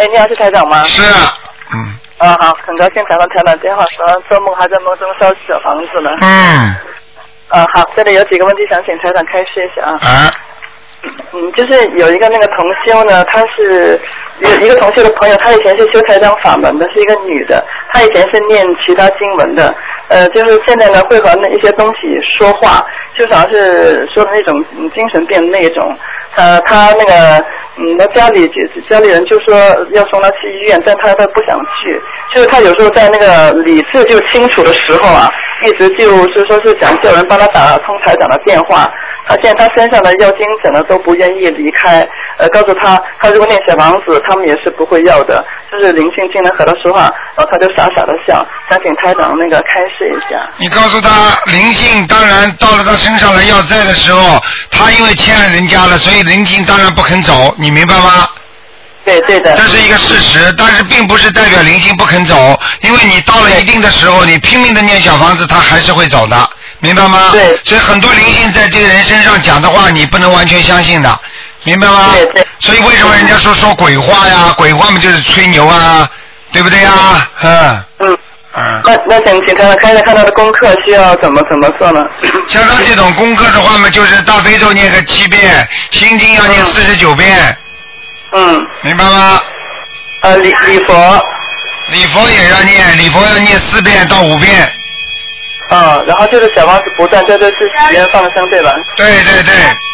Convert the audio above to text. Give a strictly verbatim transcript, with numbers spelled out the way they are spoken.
哎，你好，是台长吗？ 是，嗯。 啊，好，很高兴打到台长电话，说做梦还在梦中烧小房子呢。 嗯。 啊，好，这里有几个问题想请台长开示一下啊。 啊。 嗯，就是有一个那个同修呢，她是有一个同修的朋友，她以前是修台长法门的，是一个女的，她以前是念其他经文的，呃，就是现在呢会和那一些东西说话，就好像是说的那种嗯精神病那种，呃，她那个嗯，那家里家里人就说要送她去医院，但她她不想去，就是她有时候在那个理智就清楚的时候啊，一直就是说是想叫人帮她打通台长的电话，她现在她身上的要经者呢都不愿意离开，呃，告诉她，她如果念小房子，他们也是不会要的，就是灵性进来和她说话，然后她就傻傻的笑，想请台长那个开示一下。 你告诉她，灵性当然到了她身上来要债的时候，她因为欠了人家了，所以灵性当然不肯走，你明白吗？ 对对的。 这是一个事实，但是并不是代表灵性不肯走，因为你到了一定的时候，你拼命的念小房子，它还是会走的，明白吗？ 对。 所以很多灵性在这个人身上讲的话，你不能完全相信的，明白吗？ 对对。 所以为什么人家说说鬼话呀？鬼话嘛就是吹牛啊，对不对呀？嗯。 嗯。 嗯。 那那请请台长看一下看他的功课需要怎么怎么做呢？ 像他这种功课的话嘛，就是大悲咒念个七遍，心经要念四十九遍。 嗯。 明白吗？ 呃，礼礼佛。 礼佛也要念，礼佛要念四遍到五遍。 嗯，然后就是小房子不断，这就是许愿放生对吧？ 对对对。